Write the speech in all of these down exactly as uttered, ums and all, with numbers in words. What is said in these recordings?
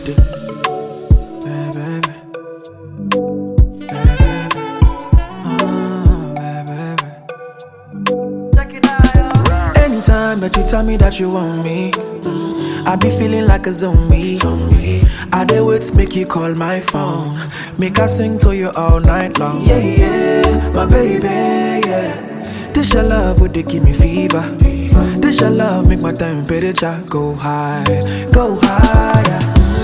do. Hey, baby. Hey, baby. Oh, baby. Check it out, yo. Anytime that you tell me that you want me, I be feeling like a zombie. I dey wait, make you call my phone. Make I sing to you all night long. Yeah, yeah, my baby, yeah. This your love, would they give me fever? This your love, make my temperature go high, go higher.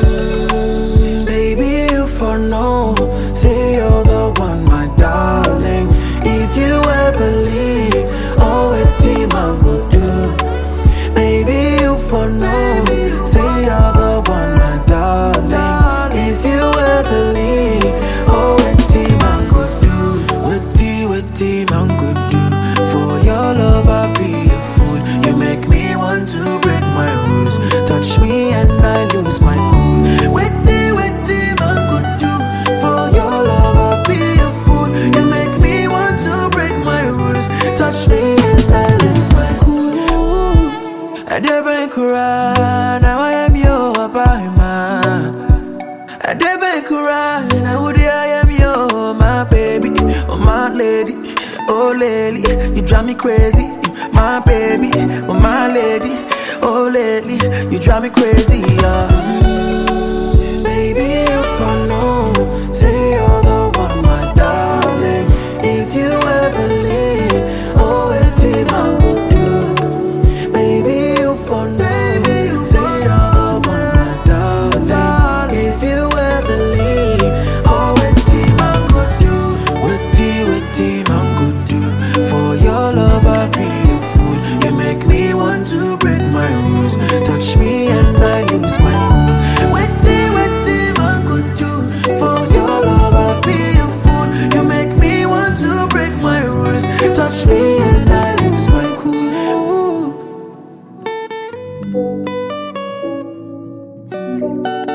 Baby, you for know, say you're the one, my darling. If you ever leave, oh, it's team I go do. Baby, you for know, say you're the one, my darling. If you ever leave, oh, it's team I go do. What tea, what team I go do. For your love, I'll be a fool. You make me want to break my rules. Touch me and I lose my cool. What tea, what team I go do. For your love, I'll be a fool. You make me want to break my rules. Touch me and I lose my cool. I didn't cry, now I am your man. I didn't cry, now I am your my baby, oh my lady, oh lady, you drive me crazy, my baby, oh my lady, oh lady, you drive me crazy, yeah. Baby, if I know, say you're the one, my darling. If you ever leave, oh, it's in my good do. Baby, if I know, say you're the one, my darling. If you ever leave, oh, it's in my good do. Witty, witty, my good do. For your love, I'll be a fool. You make me want to break my rules. Touch me and I lose my cool. Witty, witty, my good do. For your love, I'll be a fool. You make me want to break my rules. Touch me and I lose my cool.